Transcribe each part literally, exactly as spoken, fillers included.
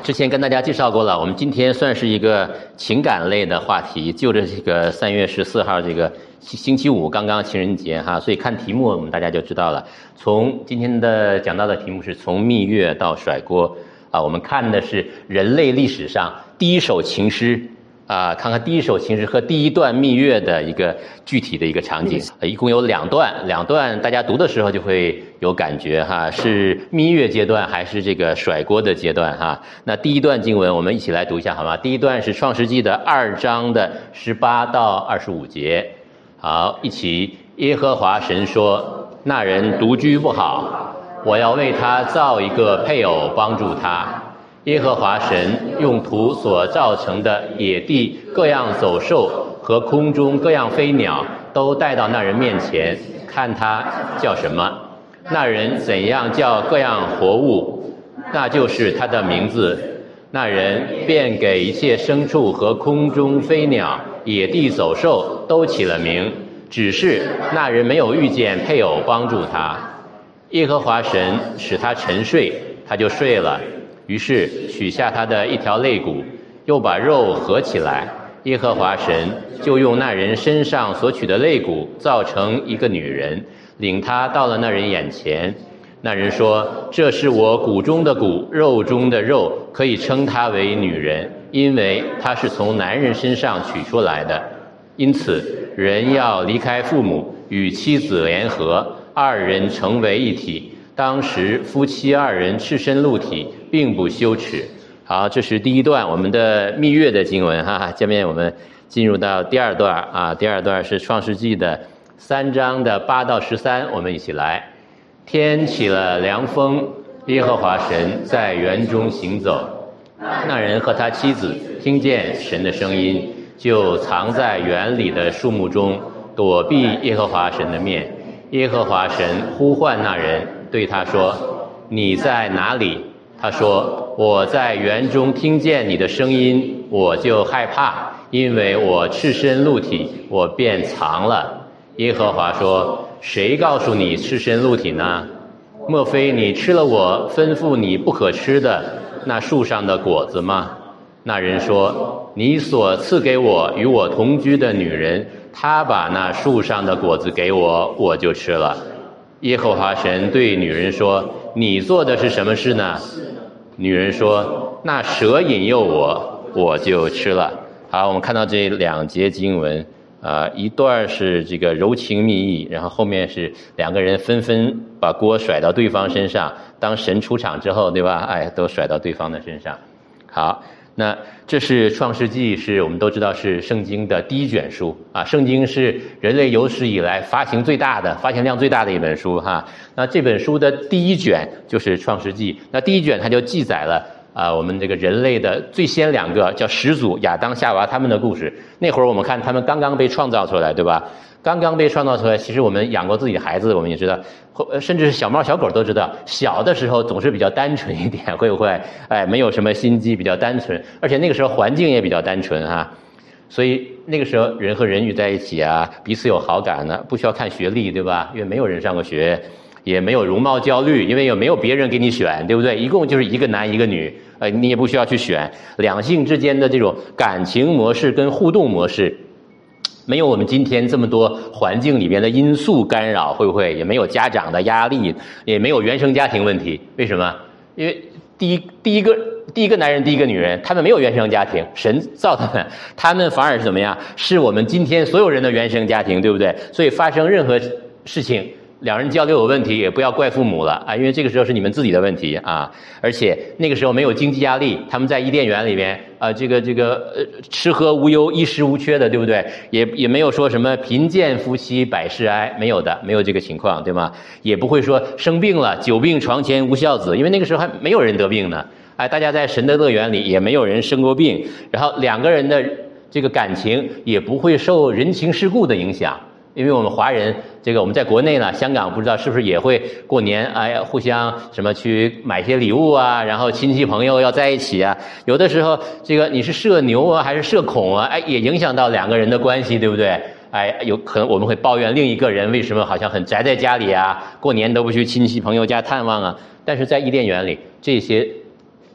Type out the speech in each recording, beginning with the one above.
之前跟大家介绍过了，我们今天算是一个情感类的话题，就着这个三月十四号这个星期五刚刚情人节哈，所以看题目我们大家就知道了。从今天的讲到的题目是从蜜月到甩锅啊，我们看的是人类历史上第一首情诗啊，看看第一首情诗和第一段蜜月的一个具体的一个场景，一共有两段，两段大家读的时候就会有感觉哈，是蜜月阶段还是这个甩锅的阶段哈？那第一段经文我们一起来读一下好吗？第一段是创世纪的二章的十八到二十五节，好，一起。耶和华神说：那人独居不好，我要为他造一个配偶帮助他。耶和华神用土所造成的野地各样走兽和空中各样飞鸟都带到那人面前，看他叫什么。那人怎样叫各样活物，那就是他的名字。那人便给一切牲畜和空中飞鸟、野地走兽都起了名，只是那人没有遇见配偶帮助他。耶和华神使他沉睡，他就睡了。于是取下他的一条肋骨，又把肉合起来。耶和华神就用那人身上所取的肋骨造成一个女人，领他到了那人眼前。那人说：这是我骨中的骨，肉中的肉，可以称她为女人，因为她是从男人身上取出来的。因此人要离开父母，与妻子联合，二人成为一体。当时夫妻二人赤身露体，并不羞耻。好，这是第一段我们的蜜月的经文哈。下面我们进入到第二段啊，第二段是创世纪的三章的八到十三，我们一起来。天起了凉风，耶和华神在园中行走，那人和他妻子听见神的声音，就藏在园里的树木中，躲避耶和华神的面。耶和华神呼唤那人，对他说：你在哪里？他说：我在园中听见你的声音，我就害怕，因为我赤身露体，我便藏了。耶和华说：谁告诉你赤身露体呢？莫非你吃了我吩咐你不可吃的那树上的果子吗？那人说：你所赐给我与我同居的女人，她把那树上的果子给我，我就吃了。耶和华神对女人说：你做的是什么事呢？女人说：那蛇引诱我，我就吃了。好，我们看到这两节经文啊、呃，一段是这个柔情蜜意，然后后面是两个人纷纷把锅甩到对方身上，当神出场之后，对吧？哎，都甩到对方的身上。好，那这是创世纪，是我们都知道是圣经的第一卷书啊。圣经是人类有史以来发行最大的、发行量最大的一本书哈。那这本书的第一卷就是创世纪，那第一卷它就记载了啊、呃，我们这个人类的最先两个叫始祖亚当夏娃他们的故事。那会儿我们看他们刚刚被创造出来，对吧？刚刚被创造出来，其实我们养过自己的孩子，我们也知道，甚至是小猫小狗都知道，小的时候总是比较单纯一点，会不会？哎，没有什么心机，比较单纯，而且那个时候环境也比较单纯哈，所以那个时候人和人遇在一起啊，彼此有好感呢，不需要看学历，对吧？因为没有人上过学，也没有容貌焦虑，因为也没有别人给你选，对不对？一共就是一个男一个女，呃，你也不需要去选，两性之间的这种感情模式跟互动模式。没有我们今天这么多环境里边的因素干扰，会不会？也没有家长的压力，也没有原生家庭问题。为什么？因为第一第一个第一个男人，第一个女人，他们没有原生家庭，神造他们，他们反而是怎么样？是我们今天所有人的原生家庭，对不对？所以发生任何事情，两人交流有问题，也不要怪父母了啊，因为这个时候是你们自己的问题啊。而且那个时候没有经济压力，他们在伊甸园里面啊、呃，这个这个呃吃喝无忧，衣食无缺的，对不对？也也没有说什么贫贱夫妻百事哀，没有的，没有这个情况，对吗？也不会说生病了久病床前无孝子，因为那个时候还没有人得病呢。哎，大家在神的乐园里也没有人生过病，然后两个人的这个感情也不会受人情世故的影响。因为我们华人，这个我们在国内呢，香港不知道是不是也会过年，哎，互相什么去买些礼物啊，然后亲戚朋友要在一起啊。有的时候，这个你是社牛啊，还是社恐啊，哎，也影响到两个人的关系，对不对？哎，有可能我们会抱怨另一个人为什么好像很宅在家里啊，过年都不去亲戚朋友家探望啊。但是在伊甸园里，这些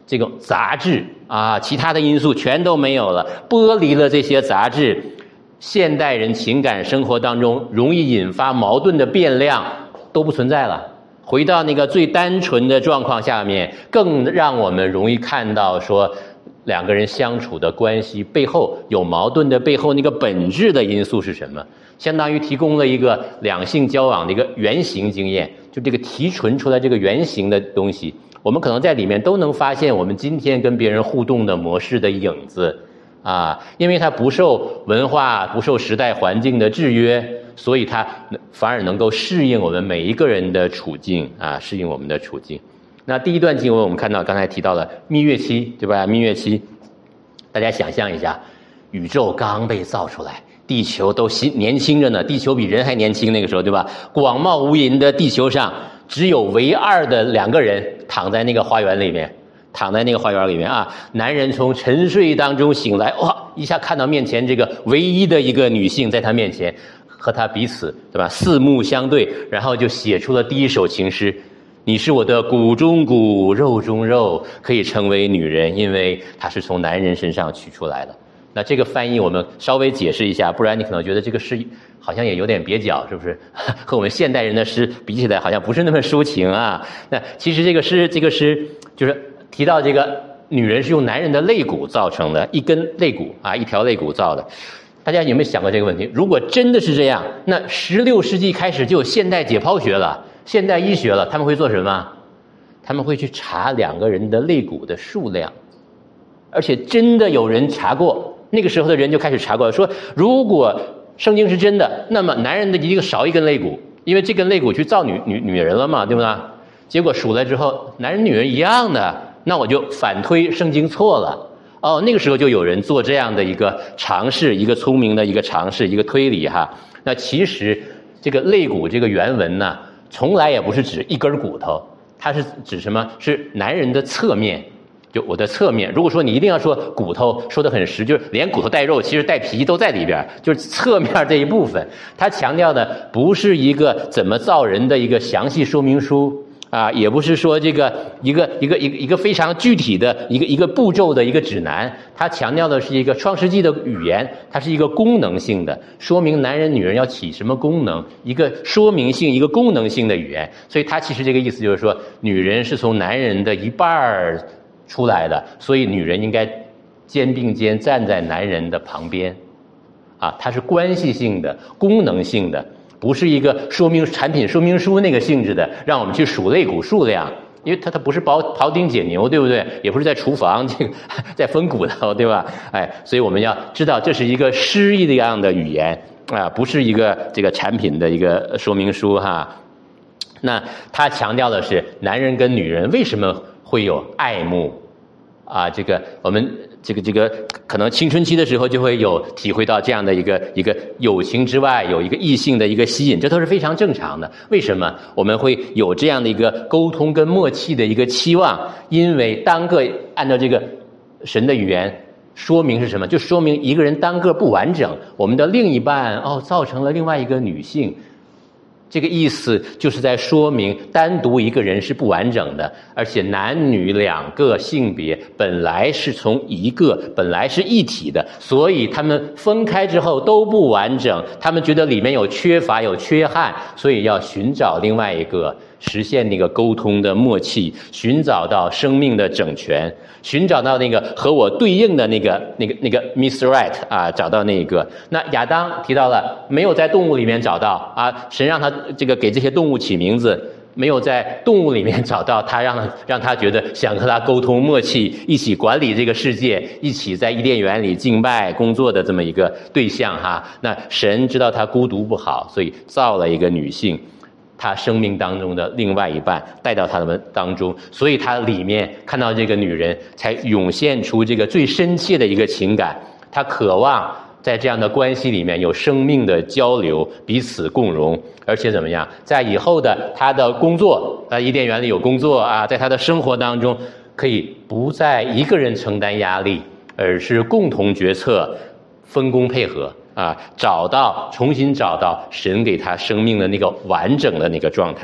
这种杂质啊，其他的因素全都没有了，剥离了这些杂质，现代人情感生活当中容易引发矛盾的变量都不存在了，回到那个最单纯的状况下面，更让我们容易看到说两个人相处的关系背后有矛盾的背后那个本质的因素是什么，相当于提供了一个两性交往的一个原型经验，就这个提纯出来这个原型的东西，我们可能在里面都能发现我们今天跟别人互动的模式的影子啊，因为它不受文化不受时代环境的制约，所以它反而能够适应我们每一个人的处境啊，适应我们的处境。那第一段经文我们看到刚才提到了蜜月期，对吧？蜜月期大家想象一下，宇宙刚被造出来，地球都新年轻着呢，地球比人还年轻那个时候，对吧？广袤无垠的地球上只有唯二的两个人躺在那个花园里面，躺在那个花园里面啊，男人从沉睡当中醒来，哇，一下看到面前这个唯一的一个女性在他面前，和他彼此，对吧？四目相对，然后就写出了第一首情诗。你是我的骨中骨，肉中肉，可以称为女人，因为它是从男人身上取出来的。那这个翻译我们稍微解释一下，不然你可能觉得这个诗好像也有点蹩脚，是不是？和我们现代人的诗比起来，好像不是那么抒情啊。那其实这个诗，这个诗就是提到这个女人是用男人的肋骨造成的，一根肋骨啊，一条肋骨造的。大家有没有想过这个问题？如果真的是这样，那十六世纪开始就有现代解剖学了，现代医学了，他们会做什么？他们会去查两个人的肋骨的数量，而且真的有人查过，那个时候的人就开始查过，说如果圣经是真的，那么男人的一个少一根肋骨，因为这根肋骨去造女女女人了嘛，对不对？结果数来之后，男人女人一样的，那我就反推圣经错了。哦，那个时候就有人做这样的一个尝试，一个聪明的一个尝试，一个推理哈。那其实这个肋骨这个原文呢，从来也不是指一根骨头，它是指什么？是男人的侧面，就我的侧面。如果说你一定要说骨头，说得很实，就是连骨头带肉，其实带皮都在里边，就是侧面这一部分。他强调的不是一个怎么造人的一个详细说明书。啊，也不是说这个一个一个一个一个非常具体的一个一个步骤的一个指南，它强调的是一个创世纪的语言，它是一个功能性的，说明男人女人要起什么功能，一个说明性一个功能性的语言。所以它其实这个意思就是说，女人是从男人的一半出来的，所以女人应该肩并肩站在男人的旁边，啊，它是关系性的功能性的，不是一个说明产品说明书那个性质的，让我们去数肋骨数量，因为它它不是庖庖丁解牛，对不对？也不是在厨房这个在分骨头，对吧？哎，所以我们要知道这是一个诗一样的语言啊，不是一个这个产品的一个说明书哈。那他强调的是男人跟女人为什么会有爱慕啊？这个我们。这个这个可能青春期的时候就会有体会到这样的一个一个友情之外有一个异性的一个吸引，这都是非常正常的。为什么我们会有这样的一个沟通跟默契的一个期望？因为单个按照这个神的语言说明是什么？就说明一个人单个不完整，我们的另一半哦造成了另外一个女性。这个意思就是在说明单独一个人是不完整的，而且男女两个性别本来是从一个本来是一体的，所以他们分开之后都不完整，他们觉得里面有缺乏有缺憾，所以要寻找另外一个，实现那个沟通的默契，寻找到生命的整全，寻找到那个和我对应的那个那个那个 Miss Right 啊，找到那个。那亚当提到了没有在动物里面找到啊，神让他这个给这些动物起名字，没有在动物里面找到他让让他觉得想和他沟通默契，一起管理这个世界，一起在伊甸园里敬拜工作的这么一个对象哈。那神知道他孤独不好，所以造了一个女性，他生命当中的另外一半带到他们当中，所以他里面看到这个女人才涌现出这个最深切的一个情感，他渴望在这样的关系里面有生命的交流，彼此共融，而且怎么样，在以后的他的工作，在伊甸园里有工作啊，在他的生活当中可以不再一个人承担压力，而是共同决策，分工配合啊，找到重新找到神给他生命的那个完整的那个状态。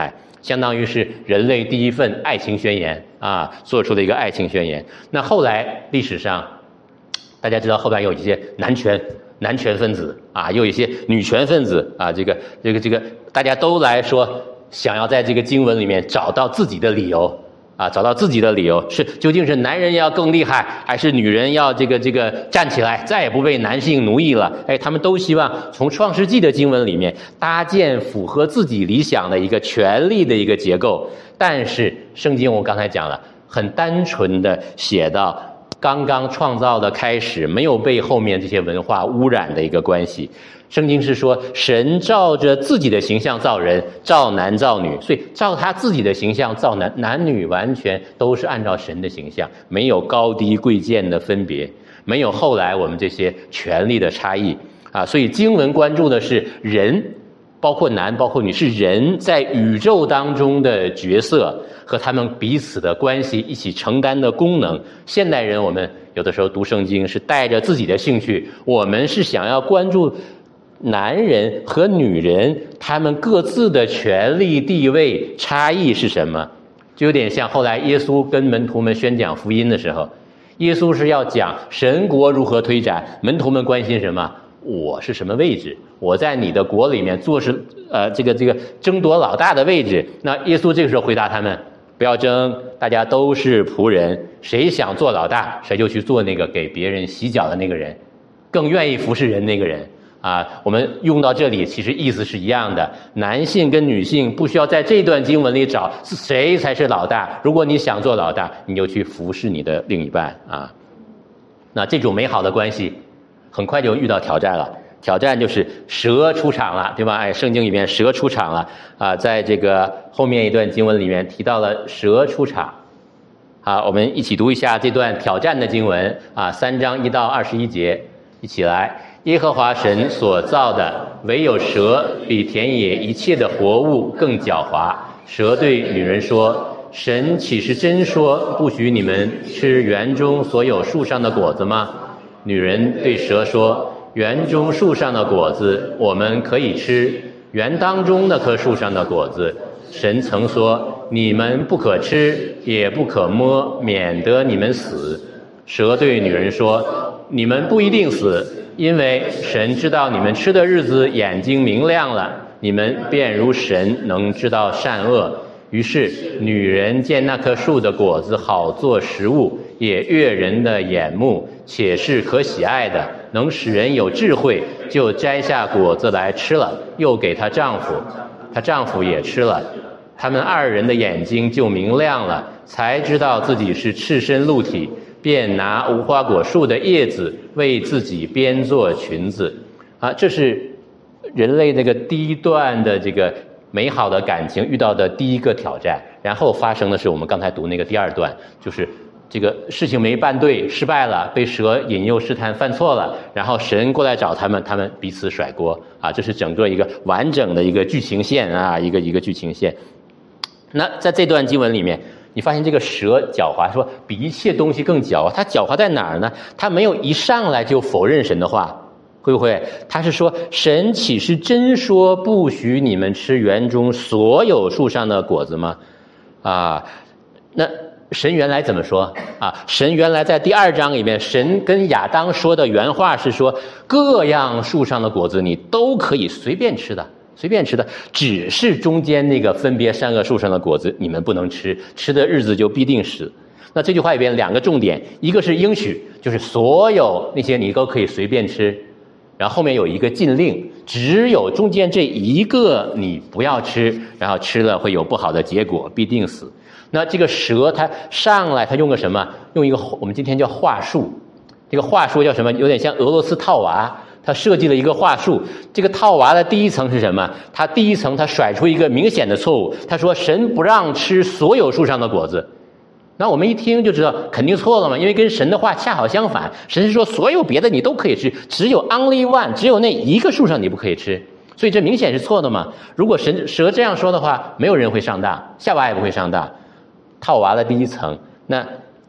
相当于是人类第一份爱情宣言啊，做出的一个爱情宣言。那后来历史上，大家知道后来有一些男权男权分子啊，又有一些女权分子啊，这个这个这个大家都来说想要在这个经文里面找到自己的理由啊，找到自己的理由是究竟是男人要更厉害，还是女人要这个这个站起来，再也不被男性奴役了？哎，他们都希望从创世纪的经文里面搭建符合自己理想的一个权力的一个结构。但是圣经我刚才讲了，很单纯的写到刚刚创造的开始，没有被后面这些文化污染的一个关系。圣经是说神照着自己的形象造人，照男造女，所以照他自己的形象造男，男女完全都是按照神的形象，没有高低贵贱的分别，没有后来我们这些权力的差异啊。所以经文关注的是人，包括男包括女，是人在宇宙当中的角色和他们彼此的关系一起承担的功能。现代人我们有的时候读圣经是带着自己的兴趣，我们是想要关注男人和女人他们各自的权力地位差异是什么，就有点像后来耶稣跟门徒们宣讲福音的时候，耶稣是要讲神国如何推展，门徒们关心什么？我是什么位置？我在你的国里面做是呃这个这个争夺老大的位置。那耶稣这个时候回答他们，不要争，大家都是仆人，谁想做老大谁就去做那个给别人洗脚的那个人，更愿意服侍人那个人啊。我们用到这里其实意思是一样的，男性跟女性不需要在这段经文里找谁才是老大，如果你想做老大，你就去服侍你的另一半啊。那这种美好的关系很快就遇到挑战了，挑战就是蛇出场了，对吧？哎，圣经里面蛇出场了啊，在这个后面一段经文里面提到了蛇出场。好，我们一起读一下这段挑战的经文啊，三章一到二十一节，一起来。耶和华神所造的，唯有蛇比田野一切的活物更狡猾。蛇对女人说：神岂是真说不许你们吃园中所有树上的果子吗？女人对蛇说：园中树上的果子我们可以吃，园当中那棵树上的果子，神曾说你们不可吃，也不可摸，免得你们死。蛇对女人说：你们不一定死，因为神知道你们吃的日子眼睛明亮了，你们便如神，能知道善恶。于是女人见那棵树的果子好做食物，也悦人的眼目，且是可喜爱的，能使人有智慧，就摘下果子来吃了，又给她丈夫，她丈夫也吃了。他们二人的眼睛就明亮了，才知道自己是赤身露体，便拿无花果树的叶子为自己编做裙子啊。这是人类那个第一段的这个美好的感情遇到的第一个挑战。然后发生的是我们刚才读那个第二段，就是这个事情没办对，失败了，被蛇引诱试探犯错了，然后神过来找他们，他们彼此甩锅啊。这是整个一个完整的一个剧情线啊，一个一个剧情线。那在这段经文里面，你发现这个蛇狡猾，说比一切东西更狡猾。它狡猾在哪儿呢？它没有一上来就否认神的话，会不会？他是说神岂是真说不许你们吃园中所有树上的果子吗？啊，那神原来怎么说啊？神原来在第二章里面，神跟亚当说的原话是说，各样树上的果子你都可以随便吃的，随便吃的，只是中间那个分别善恶树上的果子你们不能吃，吃的日子就必定死。那这句话里边两个重点，一个是应许，就是所有那些你都可以随便吃，然后后面有一个禁令，只有中间这一个你不要吃，然后吃了会有不好的结果，必定死。那这个蛇它上来它用个什么？用一个我们今天叫话术，这个话术叫什么？有点像俄罗斯套娃，它设计了一个话术。这个套娃的第一层是什么？它第一层它甩出一个明显的错误，他说神不让吃所有树上的果子。那我们一听就知道肯定错了嘛，因为跟神的话恰好相反，神是说所有别的你都可以吃，只有 only one， 只有那一个树上你不可以吃，所以这明显是错的嘛。如果神蛇这样说的话，没有人会上当，夏娃也不会上当。套娃的第一层，那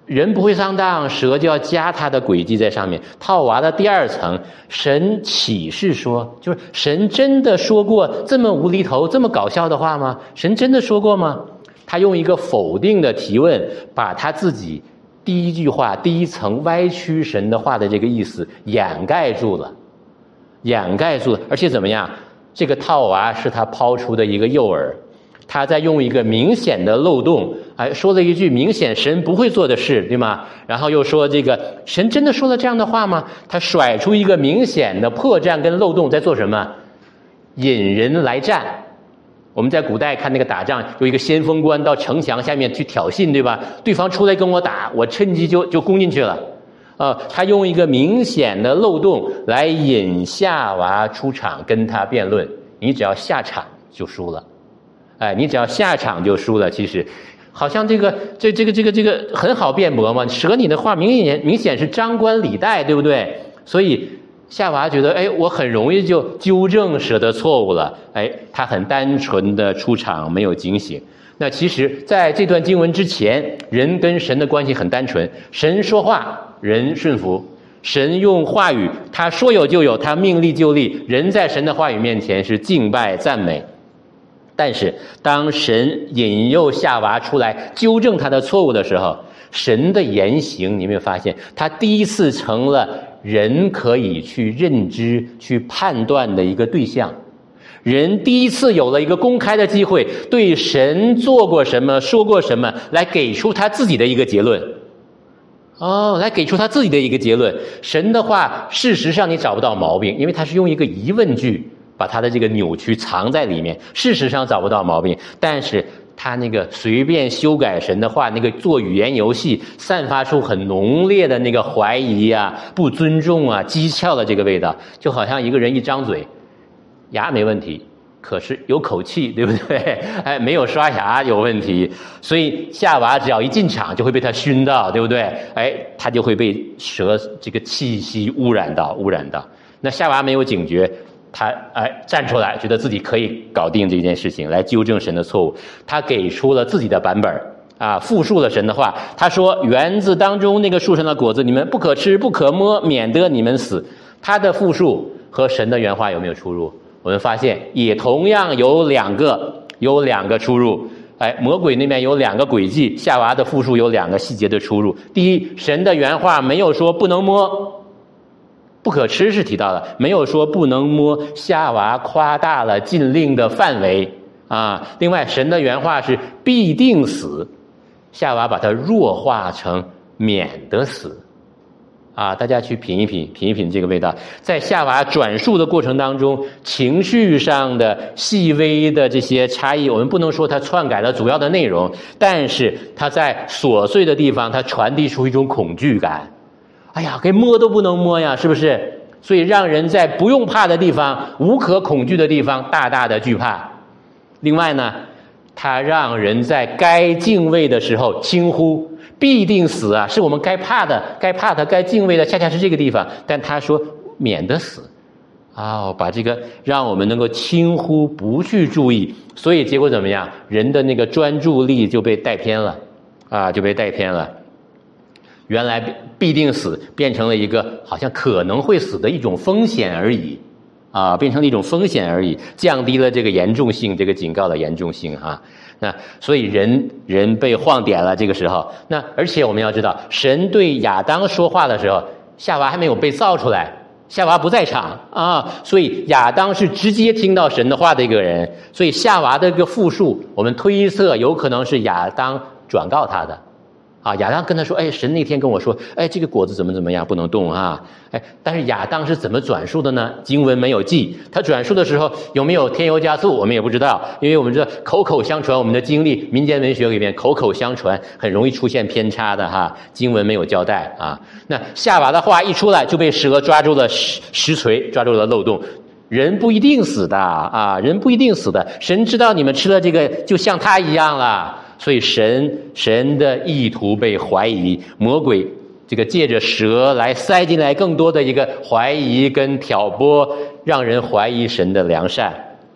人不会上当，蛇就要加他的诡计在上面。套娃的第二层，神启示说，就是神真的说过这么无厘头、这么搞笑的话吗？神真的说过吗？他用一个否定的提问，把他自己第一句话、第一层歪曲神的话的这个意思掩盖住了，掩盖住了。而且怎么样？这个套娃是他抛出的一个诱饵。他在用一个明显的漏洞，哎，说了一句明显神不会做的事，对吗？然后又说这个神真的说了这样的话吗？他甩出一个明显的破绽跟漏洞，在做什么？引人来战。我们在古代看那个打仗，有一个先锋官到城墙下面去挑衅，对吧？对方出来跟我打，我趁机就就攻进去了。呃，他用一个明显的漏洞来引夏娃出场跟他辩论，你只要下场就输了。哎，你只要下场就输了。其实，好像这个这这个这个这个很好辩驳嘛。蛇你的话明显明显是张冠李戴，对不对？所以夏娃觉得，哎，我很容易就纠正蛇的错误了。哎，他很单纯的出场，没有警醒。那其实在这段经文之前，人跟神的关系很单纯，神说话，人顺服。神用话语，他说有就有，他命立就立，人在神的话语面前是敬拜赞美。但是当神引诱夏娃出来纠正他的错误的时候，神的言行你有没有发现，他第一次成了人可以去认知去判断的一个对象。人第一次有了一个公开的机会，对神做过什么说过什么来给出他自己的一个结论。哦，来给出他自己的一个结论。神的话事实上你找不到毛病，因为他是用一个疑问句把他的这个扭曲藏在里面，事实上找不到毛病。但是他那个随便修改神的话，那个做语言游戏，散发出很浓烈的那个怀疑啊、不尊重啊、讥诮的这个味道，就好像一个人一张嘴，牙没问题，可是有口气，对不对？哎，没有刷牙有问题，所以夏娃只要一进场就会被他熏到，对不对？哎，他就会被蛇这个气息污染到，污染到。那夏娃没有警觉。他哎站出来，觉得自己可以搞定这件事情，来纠正神的错误。他给出了自己的版本啊，复述了神的话。他说：“园子当中那个树上的果子，你们不可吃，不可摸，免得你们死。”他的复述和神的原话有没有出入？我们发现也同样有两个，有两个出入。哎，魔鬼那边有两个诡计，夏娃的复述有两个细节的出入。第一，神的原话没有说不能摸。不可吃是提到了，没有说不能摸。夏娃夸大了禁令的范围啊。另外，神的原话是必定死，夏娃把它弱化成免得死啊。大家去品一品，品一品这个味道。在夏娃转述的过程当中，情绪上的细微的这些差异，我们不能说它篡改了主要的内容，但是它在琐碎的地方，它传递出一种恐惧感。哎呀，给摸都不能摸呀，是不是？所以让人在不用怕的地方、无可恐惧的地方大大的惧怕。另外呢，它让人在该敬畏的时候轻忽，必定死啊！是我们该怕的、该怕的、该敬畏的，恰恰是这个地方。但他说免得死啊、哦，把这个让我们能够轻忽，不去注意。所以结果怎么样？人的那个专注力就被带偏了啊，就被带偏了。原来必定死变成了一个好像可能会死的一种风险而已啊，变成了一种风险而已，降低了这个严重性，这个警告的严重性啊。那所以人人被晃点了，这个时候。那而且我们要知道，神对亚当说话的时候，夏娃还没有被造出来，夏娃不在场啊，所以亚当是直接听到神的话的一个人。所以夏娃的一个复述，我们推测有可能是亚当转告他的。啊，亚当跟他说：“哎，神那天跟我说，哎，这个果子怎么怎么样，不能动啊！哎，但是亚当是怎么转述的呢？经文没有记。他转述的时候有没有添油加醋，我们也不知道，因为我们知道口口相传，我们的经历，民间文学里面口口相传很容易出现偏差的哈。经文没有交代啊。那夏娃的话一出来，就被蛇抓住了实实锤，抓住了漏洞。人不一定死的啊，人不一定死的。神知道你们吃了这个，就像他一样了。”所以神神的意图被怀疑，魔鬼这个借着蛇来塞进来更多的一个怀疑跟挑拨，让人怀疑神的良善。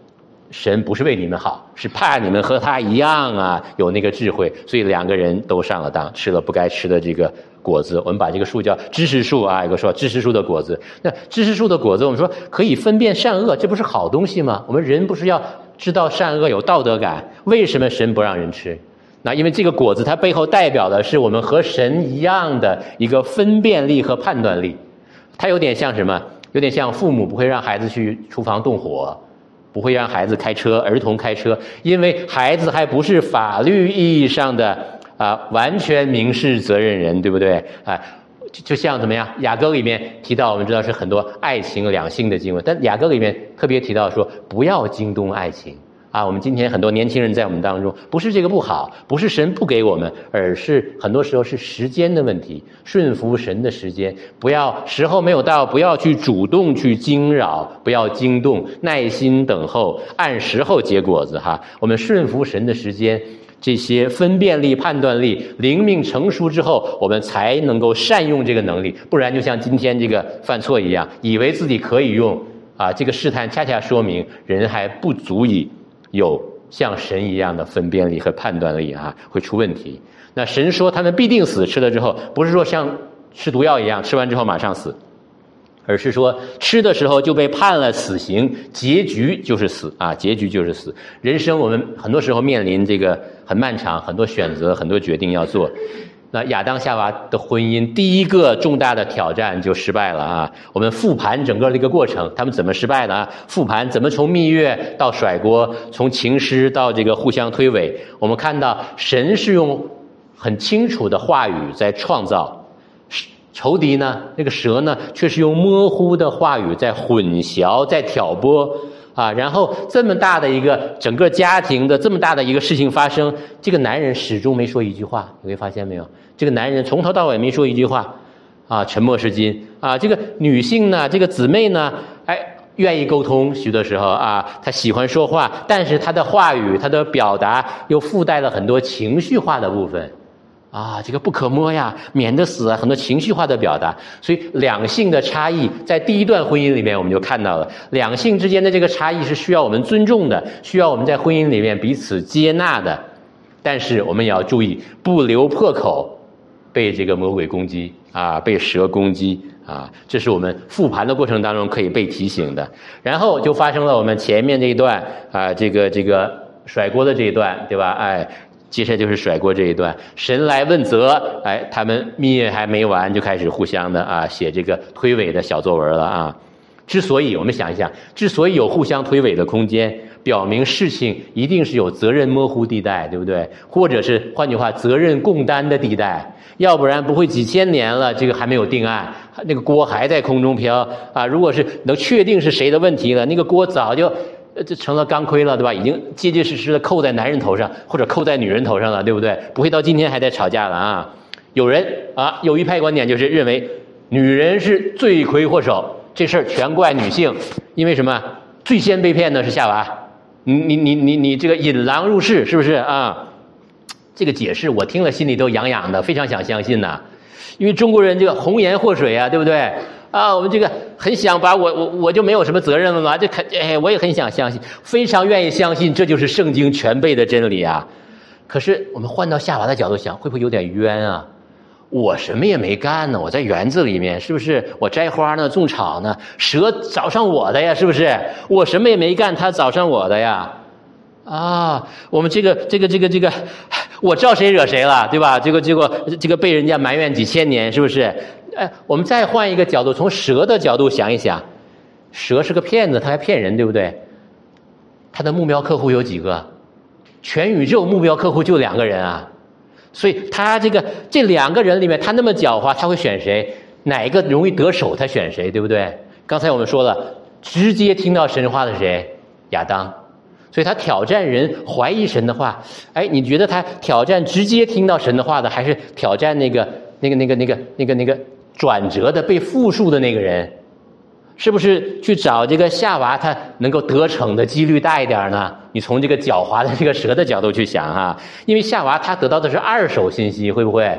神不是为你们好，是怕你们和他一样啊，有那个智慧，所以两个人都上了当，吃了不该吃的这个果子。我们把这个树叫知识树啊，有个说知识树的果子。那知识树的果子，我们说可以分辨善恶，这不是好东西吗？我们人不是要知道善恶，有道德感？为什么神不让人吃？那因为这个果子它背后代表的是我们和神一样的一个分辨力和判断力。它有点像什么？有点像父母不会让孩子去厨房动火，不会让孩子开车，儿童开车，因为孩子还不是法律意义上的啊完全民事责任人，对不对啊？就就像怎么样，雅歌里面提到，我们知道是很多爱情两性的经文，但雅歌里面特别提到说不要惊动爱情啊。我们今天很多年轻人在我们当中，不是这个不好，不是神不给我们，而是很多时候是时间的问题，顺服神的时间，不要时候没有到，不要去主动去惊扰，不要惊动，耐心等候，按时候结果子哈。我们顺服神的时间，这些分辨力、判断力、灵命成熟之后，我们才能够善用这个能力。不然就像今天这个犯错一样，以为自己可以用啊，这个试探恰恰说明人还不足以有像神一样的分辨力和判断力啊，会出问题。那神说他们必定死，吃了之后不是说像吃毒药一样吃完之后马上死，而是说吃的时候就被判了死刑，结局就是死啊，结局就是死。人生我们很多时候面临这个很漫长，很多选择，很多决定要做。那亚当夏娃的婚姻第一个重大的挑战就失败了啊！我们复盘整个这个过程，他们怎么失败的啊？复盘怎么从蜜月到甩锅，从情诗到这个互相推诿，我们看到神是用很清楚的话语在创造，仇敌呢，那个蛇呢，却是用模糊的话语在混淆，在挑拨啊。然后这么大的一个整个家庭的这么大的一个事情发生，这个男人始终没说一句话，你会发现没有？这个男人从头到尾没说一句话啊，沉默是金啊。这个女性呢，这个姊妹呢，哎，愿意沟通，许多时候啊，她喜欢说话，但是她的话语，她的表达又附带了很多情绪化的部分啊，这个不可摸呀，免得死啊，很多情绪化的表达。所以两性的差异在第一段婚姻里面我们就看到了，两性之间的这个差异是需要我们尊重的，需要我们在婚姻里面彼此接纳的。但是我们也要注意不留破口，被这个魔鬼攻击啊，被蛇攻击啊，这是我们复盘的过程当中可以被提醒的。然后就发生了我们前面这一段啊，这个这个甩锅的这一段，对吧？哎，接下来就是甩锅这一段，神来问责，哎，他们蜜月还没完就开始互相的啊写这个推诿的小作文了啊。之所以我们想一想，之所以有互相推诿的空间，表明事情一定是有责任模糊地带，对不对？或者是换句话，责任共担的地带，要不然不会几千年了，这个还没有定案，那个锅还在空中飘啊。如果是能确定是谁的问题了，那个锅早就这成了钢盔了，对吧？已经结结实实的扣在男人头上，或者扣在女人头上了，对不对？不会到今天还在吵架了啊。有人啊，有一派观点就是认为女人是罪魁祸首，这事儿全怪女性，因为什么？最先被骗的是夏娃，你你你你你这个引狼入室，是不是啊？这个解释我听了心里都痒痒的，非常想相信呐、啊。因为中国人这个红颜祸水啊，对不对？啊，我们这个很想把我我我就没有什么责任了嘛，这肯哎，我也很想相信，非常愿意相信这就是圣经全备的真理啊。可是我们换到夏娃的角度想，会不会有点冤啊？我什么也没干呢，我在园子里面，是不是？我摘花呢，种草呢，蛇找上我的呀，是不是？我什么也没干，他找上我的呀。啊，我们这个这个这个这个，我招谁惹谁了，对吧？这个结果这个被人家埋怨几千年，是不是？哎，我们再换一个角度，从蛇的角度想一想，蛇是个骗子，他还骗人，对不对？他的目标客户有几个？全宇宙目标客户就两个人啊。所以他这个这两个人里面，他那么狡猾，他会选谁？哪一个容易得手，他选谁，对不对？刚才我们说了，直接听到神话的是谁？亚当。所以他挑战人怀疑神的话，哎，你觉得他挑战直接听到神的话的，还是挑战那个那个那个那个那个那个转折的被复述的那个人？是不是去找这个夏娃他能够得逞的几率大一点呢？你从这个狡猾的这个蛇的角度去想哈，因为夏娃他得到的是二手信息，会不会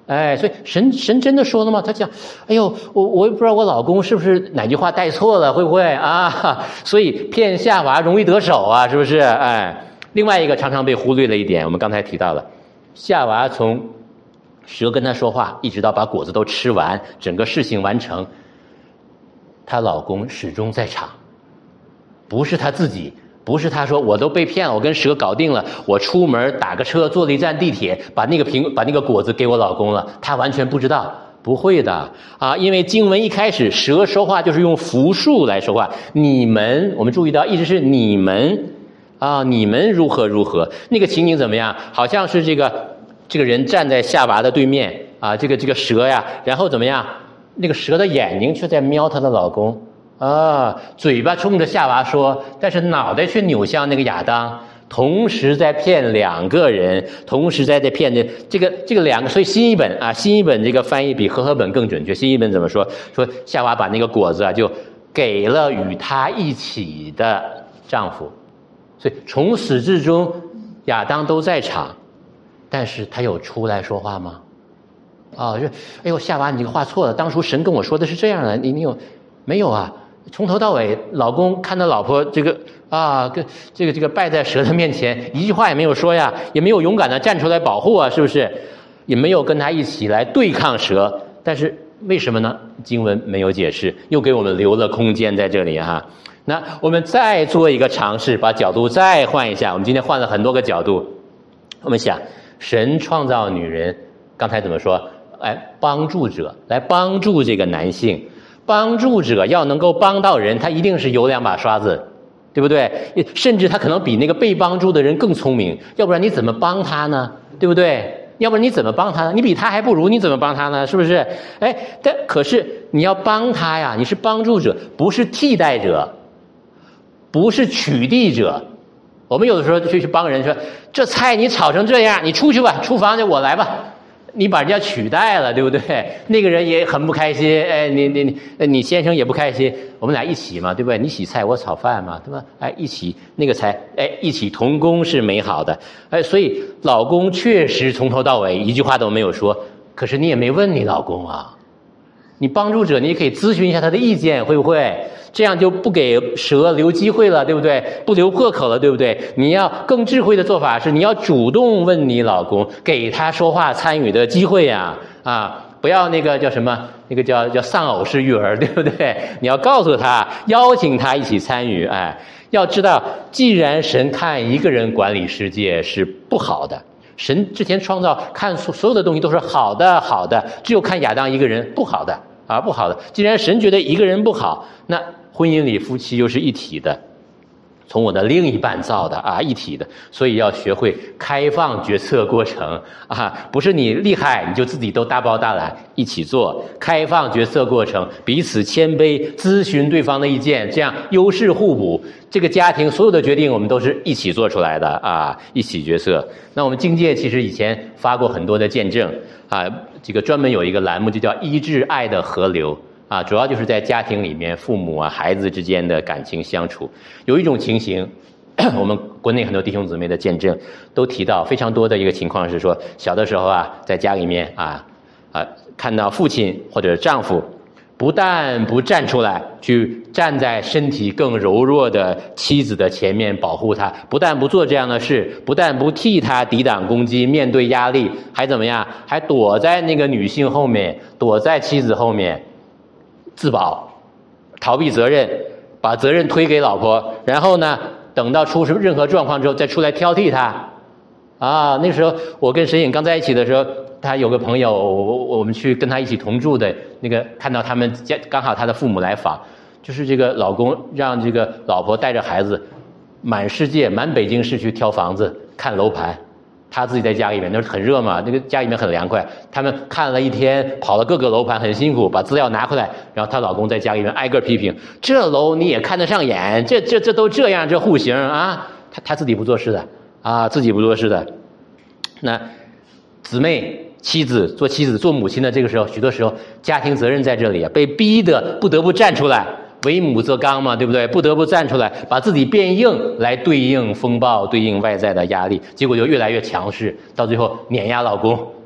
哎，所以神神真的说了吗？他讲，哎呦，我我也不知道我老公是不是哪句话带错了，会不会啊？所以骗夏娃容易得手啊，是不是？哎，另外一个常常被忽略了一点，我们刚才提到了，夏娃从蛇跟她说话，一直到把果子都吃完，整个事情完成，她老公始终在场，不是她自己。不是他说我都被骗了，我跟蛇搞定了，我出门打个车坐了一站地铁，把那个苹把那个果子给我老公了，他完全不知道，不会的啊！因为经文一开始蛇说话就是用复数来说话，你们，我们注意到一直是你们啊，你们如何如何，那个情景怎么样？好像是这个这个人站在夏娃的对面啊，这个这个蛇呀，然后怎么样？那个蛇的眼睛却在瞄她的老公。啊，嘴巴冲着夏娃说，但是脑袋却扭向那个亚当，同时在骗两个人，同时在在骗这这个这个两个，所以新译本啊，新译本这个翻译比和合本更准确。新译本怎么说？说夏娃把那个果子啊，就给了与她一起的丈夫，所以从始至终亚当都在场，但是他有出来说话吗？啊，说哎呦夏娃，你这个话错了，当初神跟我说的是这样的，你你有没有啊？从头到尾，老公看到老婆这个啊，跟这个这个败在蛇的面前，一句话也没有说呀，也没有勇敢的站出来保护啊，是不是？也没有跟他一起来对抗蛇。但是为什么呢？经文没有解释，又给我们留了空间在这里哈。那我们再做一个尝试，把角度再换一下。我们今天换了很多个角度，我们想，神创造女人，刚才怎么说？来帮助者，来帮助这个男性。帮助者要能够帮到人，他一定是有两把刷子，对不对？甚至他可能比那个被帮助的人更聪明，要不然你怎么帮他呢？对不对？要不然你怎么帮他呢？你比他还不如，你怎么帮他呢？是不是？哎，但可是你要帮他呀，你是帮助者，不是替代者，不是取缔者。我们有的时候就去帮人说，这菜你炒成这样，你出去吧，厨房就我来吧。你把人家取代了，对不对？那个人也很不开心，哎，你你你你先生也不开心，我们俩一起嘛，对不对？你洗菜我炒饭嘛，对吧？哎，一起那个才哎一起同工是美好的，哎，所以老公确实从头到尾一句话都没有说，可是你也没问你老公啊，你帮助者你也可以咨询一下他的意见，会不会？这样就不给蛇留机会了，对不对？不留破口了，对不对？你要更智慧的做法是，你要主动问你老公，给他说话参与的机会呀、啊，啊，不要那个叫什么，那个叫叫丧偶式育儿，对不对？你要告诉他，邀请他一起参与，哎，要知道，既然神看一个人管理世界是不好的，神之前创造看所所有的东西都是好的，好的，只有看亚当一个人不好的。啊，不好的。既然神觉得一个人不好，那婚姻里夫妻又是一体的，从我的另一半造的啊，一体的，所以要学会开放决策过程啊，不是你厉害你就自己都大包大揽一起做，开放决策过程，彼此谦卑，咨询对方的意见，这样优势互补，这个家庭所有的决定我们都是一起做出来的啊，一起决策。那我们境界其实以前发过很多的见证啊，这个专门有一个栏目就叫医治爱的河流啊，主要就是在家庭里面父母啊孩子之间的感情相处。有一种情形我们国内很多弟兄姊妹的见证都提到非常多的一个情况是说，小的时候啊在家里面啊啊看到父亲或者丈夫不但不站出来去站在身体更柔弱的妻子的前面保护她，不但不做这样的事，不但不替她抵挡攻击面对压力，还怎么样？还躲在那个女性后面，躲在妻子后面自保，逃避责任，把责任推给老婆，然后呢等到出任何状况之后再出来挑剔她啊。那时候我跟沈颖刚在一起的时候，他有个朋友，我我们去跟他一起同住的那个，看到他们家刚好他的父母来访，就是这个老公让这个老婆带着孩子满世界满北京市区挑房子看楼盘，他自己在家里面，那很热嘛，那个家里面很凉快，他们看了一天，跑了各个楼盘，很辛苦，把资料拿回来，然后她老公在家里面挨个批评，这楼你也看得上眼，这这这都这样，这户型啊，他他自己不做事的啊，自己不做事的。那姊妹妻子做妻子做母亲的这个时候，许多时候家庭责任在这里啊，被逼的不得不站出来，为母则刚嘛，对不对？不得不站出来，把自己变硬来对应风暴，对应外在的压力，结果就越来越强势，到最后碾压老公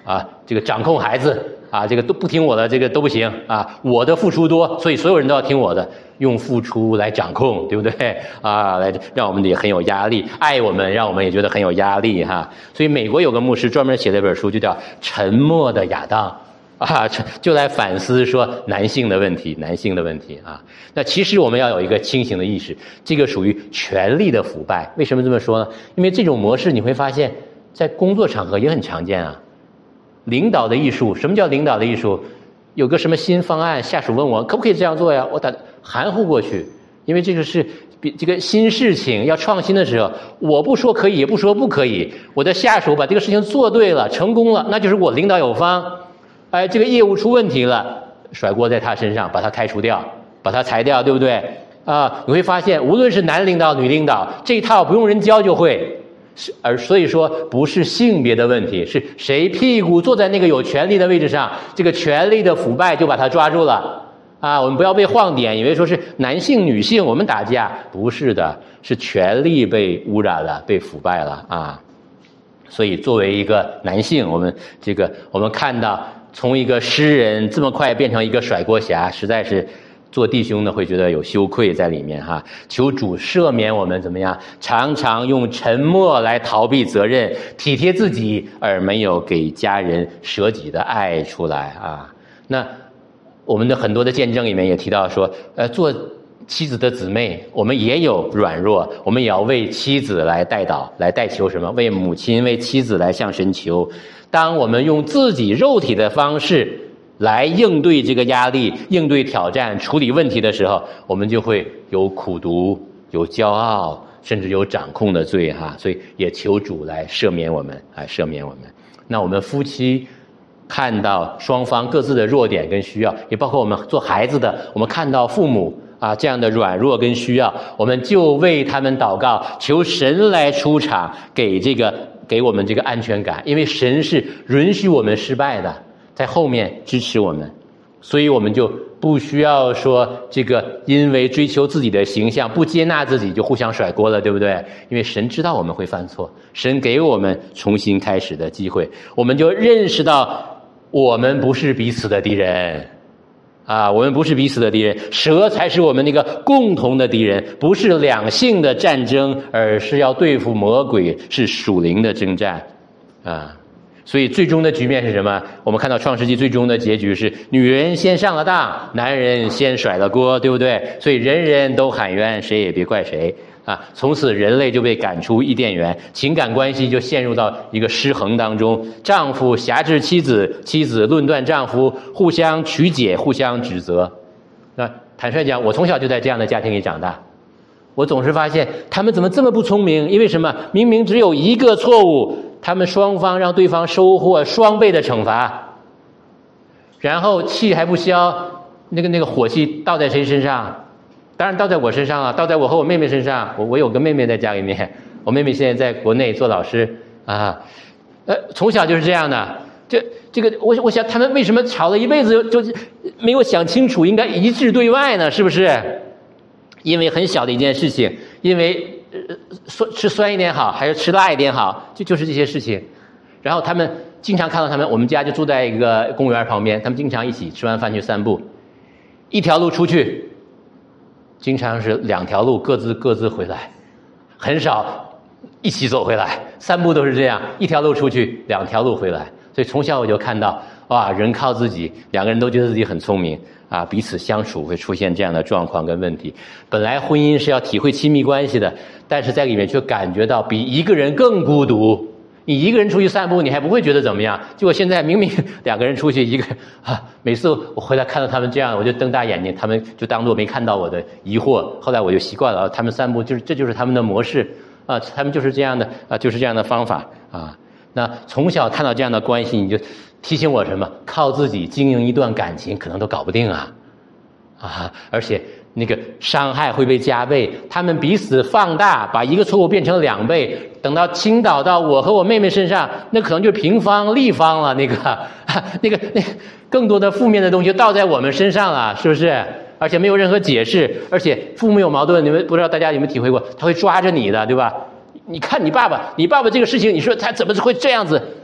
啊，这个掌控孩子啊，这个都不听我的，这个都不行啊，我的付出多，所以所有人都要听我的，用付出来掌控，对不对啊？来让我们也很有压力，爱我们让我们也觉得很有压力哈。所以美国有个牧师专门写了一本书，就叫《沉默的亚当》。啊，就来反思说男性的问题，男性的问题啊。那其实我们要有一个清醒的意识，这个属于权力的腐败。为什么这么说呢？因为这种模式你会发现在工作场合也很常见啊。领导的艺术，什么叫领导的艺术？有个什么新方案，下属问我可不可以这样做呀？我打含糊过去，因为这个是比这个新事情要创新的时候，我不说可以，也不说不可以，我的下属把这个事情做对了，成功了，那就是我领导有方。哎，这个业务出问题了，甩锅在他身上，把他开除掉，把他裁掉，对不对？啊，你会发现，无论是男领导、女领导，这一套不用人教就会。是，而所以说，不是性别的问题，是谁屁股坐在那个有权力的位置上，这个权力的腐败就把他抓住了。啊，我们不要被晃点，以为说是男性、女性我们打架，不是的，是权力被污染了，被腐败了啊。所以，作为一个男性，我们这个我们看到。从一个诗人这么快变成一个甩锅侠，实在是做弟兄的会觉得有羞愧在里面哈。求主赦免我们怎么样？常常用沉默来逃避责任，体贴自己，而没有给家人舍己的爱出来啊。那我们的很多的见证里面也提到说，呃，做妻子的姊妹，我们也有软弱，我们也要为妻子来代祷，来代求什么？为母亲、为妻子来向神求。当我们用自己肉体的方式来应对这个压力、应对挑战、处理问题的时候，我们就会有苦毒、有骄傲，甚至有掌控的罪哈。所以也求主来赦免我们，来赦免我们。那我们夫妻看到双方各自的弱点跟需要，也包括我们做孩子的，我们看到父母啊这样的软弱跟需要，我们就为他们祷告，求神来出场，给这个给我们这个安全感，因为神是允许我们失败的，在后面支持我们，所以我们就不需要说这个因为追求自己的形象不接纳自己就互相甩锅了，对不对？因为神知道我们会犯错，神给我们重新开始的机会，我们就认识到我们不是彼此的敌人啊，我们不是彼此的敌人，蛇才是我们那个共同的敌人，不是两性的战争，而是要对付魔鬼，是属灵的征战啊。所以最终的局面是什么？我们看到创世纪最终的结局是女人先上了当，男人先甩了锅，对不对？所以人人都喊冤，谁也别怪谁啊！从此人类就被赶出伊甸园，情感关系就陷入到一个失衡当中，丈夫辖制妻子，妻子论断丈夫，互相曲解，互相指责。那坦率讲，我从小就在这样的家庭里长大，我总是发现他们怎么这么不聪明？因为什么？明明只有一个错误，他们双方让对方收获双倍的惩罚，然后气还不消，那个那个火气倒在谁身上？当然倒在我身上了，倒在我和我妹妹身上。我我有个妹妹在家里面，我妹妹现在在国内做老师啊，呃，从小就是这样的。这这个我我想他们为什么吵了一辈子就没有想清楚应该一致对外呢？是不是？因为很小的一件事情，因为呃酸吃酸一点好，还是吃辣一点好，就就是这些事情。然后他们经常看到他们，我们家就住在一个公园旁边，他们经常一起吃完饭去散步，一条路出去。经常是两条路各自各自回来，很少一起走回来，散步都是这样，一条路出去，两条路回来。所以从小我就看到，哇，人靠自己，两个人都觉得自己很聪明啊，彼此相处会出现这样的状况跟问题。本来婚姻是要体会亲密关系的，但是在里面却感觉到比一个人更孤独。你一个人出去散步，你还不会觉得怎么样？结果现在明明两个人出去，一个啊，每次我回来看到他们这样，我就瞪大眼睛，他们就当作没看到我的疑惑。后来我就习惯了，他们散步就是这就是他们的模式啊，他们就是这样的啊，就是这样的方法啊。那从小看到这样的关系，你就提醒我什么？靠自己经营一段感情，可能都搞不定啊啊！而且那个伤害会被加倍，他们彼此放大，把一个错误变成两倍。等到倾倒到我和我妹妹身上，那可能就是平方立方了，那个那个那更多的负面的东西倒在我们身上了，是不是？而且没有任何解释，而且父母有矛盾，你们不知道大家有没有体会过？他会抓着你的，对吧？你看你爸爸，你爸爸这个事情，你说他怎么会这样子？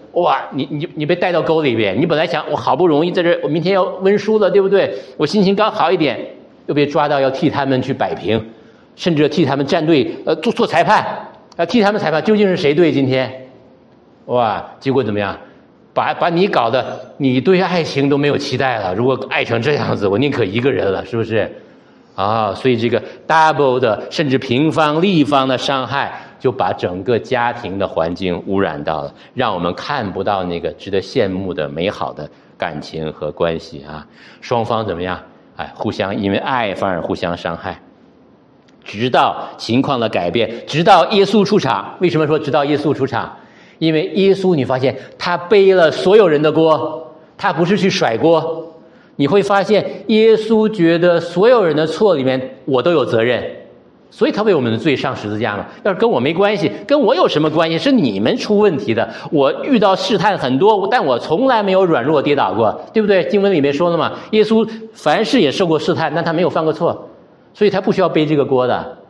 哇，你你你被带到沟里边，你本来想我好不容易在这，我明天要温书了，对不对？我心情刚好一点，又被抓到要替他们去摆平，甚至替他们站队，呃，做做裁判，要替他们裁判，究竟是谁对今天？哇，结果怎么样？把把你搞得你对爱情都没有期待了。如果爱成这样子，我宁可一个人了，是不是？啊，所以这个 double 的甚至平方立方的伤害，就把整个家庭的环境污染到了，让我们看不到那个值得羡慕的美好的感情和关系啊。双方怎么样？哎，互相因为爱反而互相伤害，直到情况的改变，直到耶稣出场。为什么说直到耶稣出场？因为耶稣，你发现他背了所有人的锅，他不是去甩锅。你会发现耶稣觉得所有人的错里面我都有责任，所以他为我们的罪上十字架嘛。要是跟我没关系，跟我有什么关系？是你们出问题的。我遇到试探很多，但我从来没有软弱跌倒过，对不对？经文里面说了嘛，耶稣凡事也受过试探，但他没有犯过错，所以他不需要背这个锅的。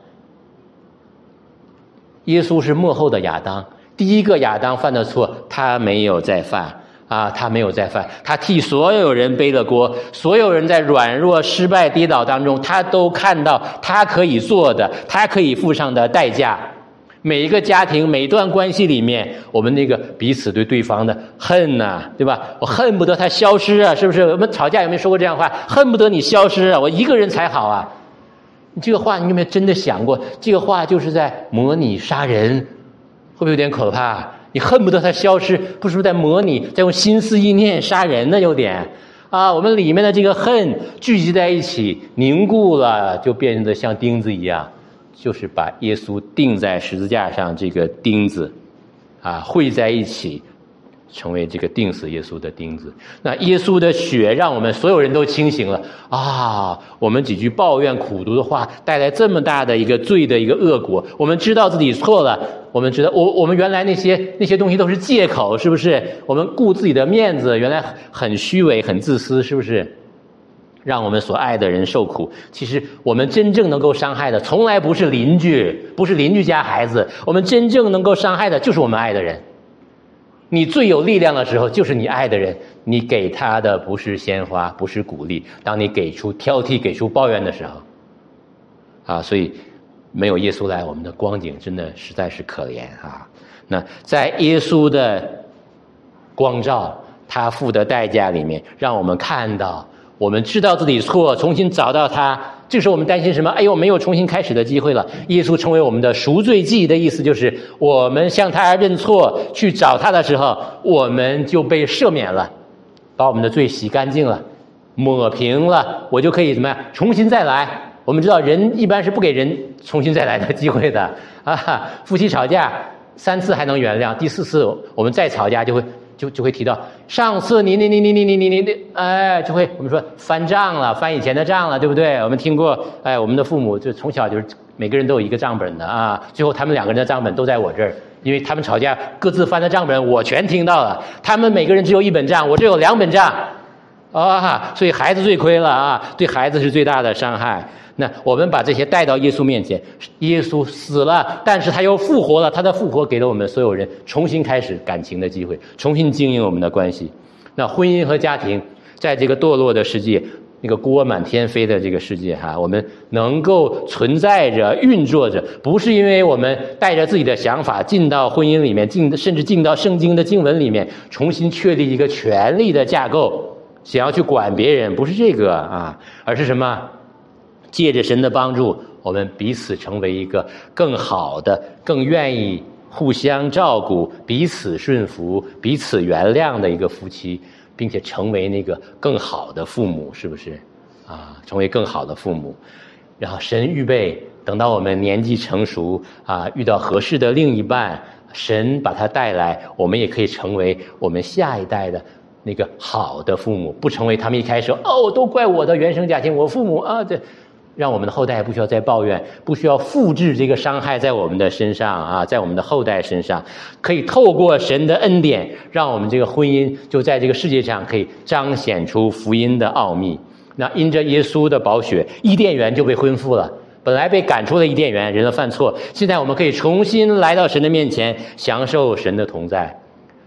耶稣是末后的亚当，第一个亚当犯的错他没有再犯啊，他没有再犯，他替所有人背了锅，所有人在软弱失败跌倒当中，他都看到他可以做的，他可以付上的代价。每一个家庭每一段关系里面，我们那个彼此对对方的恨啊，对吧？我恨不得他消失啊，是不是？我们吵架有没有说过这样的话？恨不得你消失啊，我一个人才好啊。你这个话你有没有真的想过？这个话就是在模拟杀人，会不会有点可怕？你恨不得它消失，不是在模拟，在用心思意念杀人呢？有点啊，我们里面的这个恨聚集在一起，凝固了，就变得像钉子一样，就是把耶稣钉在十字架上这个钉子啊，汇在一起，成为这个钉死耶稣的钉子。那耶稣的血让我们所有人都清醒了啊！我们几句抱怨苦毒的话带来这么大的一个罪的一个恶果，我们知道自己错了，我们知道我我们原来那些那些东西都是借口，是不是？我们顾自己的面子，原来很虚伪很自私，是不是？让我们所爱的人受苦。其实我们真正能够伤害的从来不是邻居，不是邻居家孩子，我们真正能够伤害的就是我们爱的人。你最有力量的时候就是你爱的人，你给他的不是鲜花，不是鼓励，当你给出挑剔给出抱怨的时候啊，所以没有耶稣来，我们的光景真的实在是可怜啊。那在耶稣的光照他付的代价里面，让我们看到我们知道自己错，重新找到他。这时候我们担心什么？哎呦，没有重新开始的机会了。耶稣成为我们的赎罪祭的意思就是，我们向他认错，去找他的时候，我们就被赦免了，把我们的罪洗干净了，抹平了，我就可以怎么样？重新再来。我们知道人一般是不给人重新再来的机会的啊。夫妻吵架三次还能原谅，第四次我们再吵架就会就就会提到上次你你你你你你你你哎，就会我们说翻账了，翻以前的账了，对不对？我们听过，哎，我们的父母就从小就是每个人都有一个账本的啊，最后他们两个人的账本都在我这儿，因为他们吵架各自翻的账本我全听到了，他们每个人只有一本账，我只有两本账啊，所以孩子最亏了啊，对孩子是最大的伤害。那我们把这些带到耶稣面前，耶稣死了，但是他又复活了，他的复活给了我们所有人重新开始感情的机会，重新经营我们的关系。那婚姻和家庭在这个堕落的世界，那个锅满天飞的这个世界哈，我们能够存在着运作着，不是因为我们带着自己的想法进到婚姻里面，进甚至进到圣经的经文里面，重新确立一个权力的架构，想要去管别人，不是这个啊，而是什么？借着神的帮助，我们彼此成为一个更好的、更愿意互相照顾、彼此顺服、彼此原谅的一个夫妻，并且成为那个更好的父母，是不是啊？成为更好的父母，然后神预备，等到我们年纪成熟啊，遇到合适的另一半，神把他带来，我们也可以成为我们下一代的那个好的父母，不成为他们一开始哦，都怪我的原生家庭，我父母啊，这。让我们的后代不需要再抱怨，不需要复制这个伤害在我们的身上啊，在我们的后代身上，可以透过神的恩典，让我们这个婚姻就在这个世界上可以彰显出福音的奥秘。那因着耶稣的宝血，伊甸园就被恢复了。本来被赶出了伊甸园，人的犯错，现在我们可以重新来到神的面前，享受神的同在。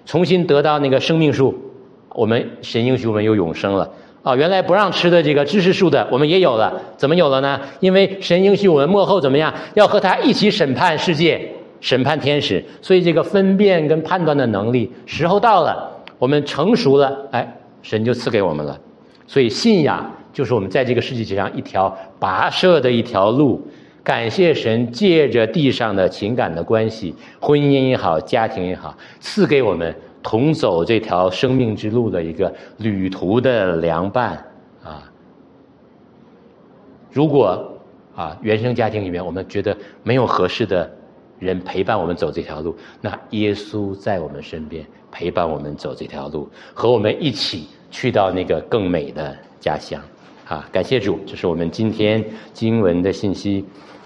重新得到那个生命树，我们神应许我们有永生了啊！原来不让吃的这个知识树的，我们也有了，怎么有了呢？因为神应许我们末后怎么样，要和他一起审判世界，审判天使，所以这个分辨跟判断的能力，时候到了，我们成熟了，哎，神就赐给我们了。所以信仰就是我们在这个世界上一条跋涉的一条路。感谢神借着地上的情感的关系，婚姻也好，家庭也好，赐给我们同走这条生命之路的一个旅途的良伴啊。如果啊原生家庭里面我们觉得没有合适的人陪伴我们走这条路，那耶稣在我们身边陪伴我们走这条路，和我们一起去到那个更美的家乡啊！感谢主，这是我们今天经文的信息。